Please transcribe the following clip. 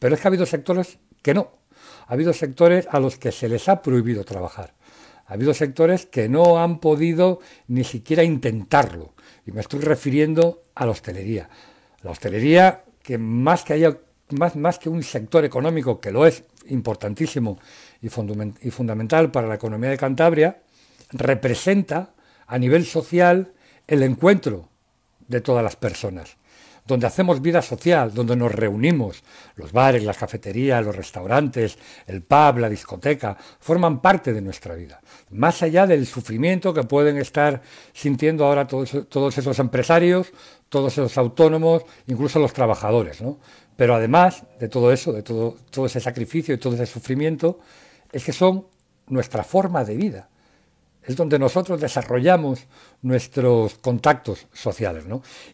Pero es que ha habido sectores que no. Ha habido sectores a los que se les ha prohibido trabajar. Ha habido sectores que no han podido ni siquiera intentarlo. Y me estoy refiriendo a la hostelería. La hostelería, que más que un sector económico, que lo es importantísimo y fundamental para la economía de Cantabria, representa a nivel social el encuentro de todas las personas, donde hacemos vida social, donde nos reunimos. Los bares, las cafeterías, los restaurantes, el pub, la discoteca, forman parte de nuestra vida. Más allá del sufrimiento que pueden estar sintiendo ahora todos esos empresarios, todos esos autónomos, incluso los trabajadores, ¿no? Pero además de todo eso, de todo ese sacrificio y todo ese sufrimiento, es que son nuestra forma de vida. Es donde nosotros desarrollamos nuestros contactos sociales, ¿no?